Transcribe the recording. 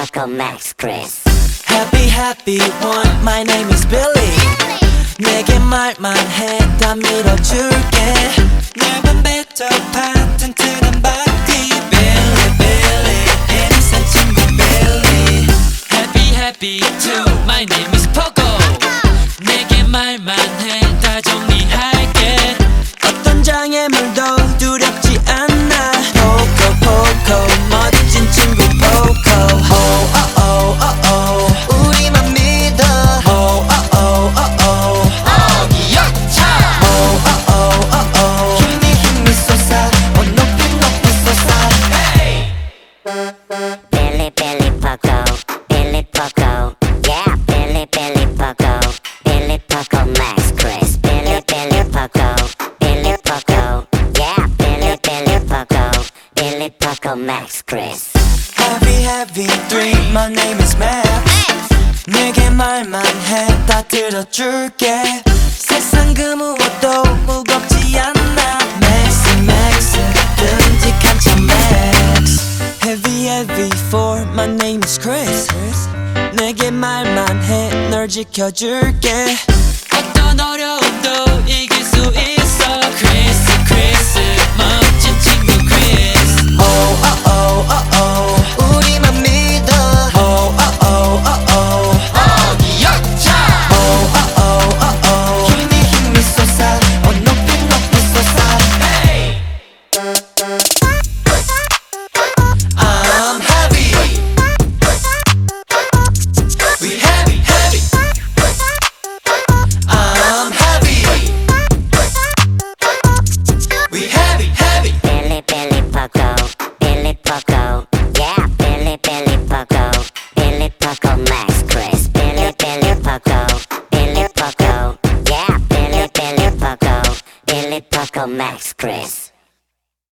Poco Max Chris. Happy happy one, my name is Billy. 내게 말만 해, 다 밀어줄게. 낡은 배터 파텐트는 바디. Billy Billy, innocent 친구 Billy. Happy happy two, my name is Poco. 내게 말만 해, 다 정리할게. 어떤 장애물도 두렵지 않아. Poco Poco, 멋진 친구 Poco. Oh oh oh oh oh, 우리만 믿어. Oh oh oh oh oh, 어기여차. Oh oh oh oh oh, 힘이 솟아. 높이 높이 솟아. Hey. Billy Billy Poco, Billy Poco, yeah. Billy Billy Poco, Billy Poco Max Chris. Billy Billy Poco, Billy Poco, yeah. Billy Billy Poco, Billy Poco Max Chris. Heavy heavy three, my name is Max. 내게 말만 해, 다 들어줄게. 세상 그 무엇도 무겁지 않아. Max Max, 듬직한 참 Max. Heavy heavy four, my name is Chris. 내게 말만 해, 널 지켜줄게. 어떤 어려움도 이길 수 있어. Chris Chris, 멋진 친구 Chris. Oh oh oh oh oh, 우리만 믿어. Oh oh oh oh oh, 어기여차. Oh oh oh oh oh, 힘이 솟아. 높이 높이 솟아. Hey. I'm heavy. We heavy heavy. I'm heavy. We heavy heavy. Billy Billy Poco, Billy Poco, yeah. Billy Billy Poco, Billy Poco Max Chris. Billy Billy Poco, Billy Poco, yeah. Billy Billy Poco, Billy Poco Max Chris.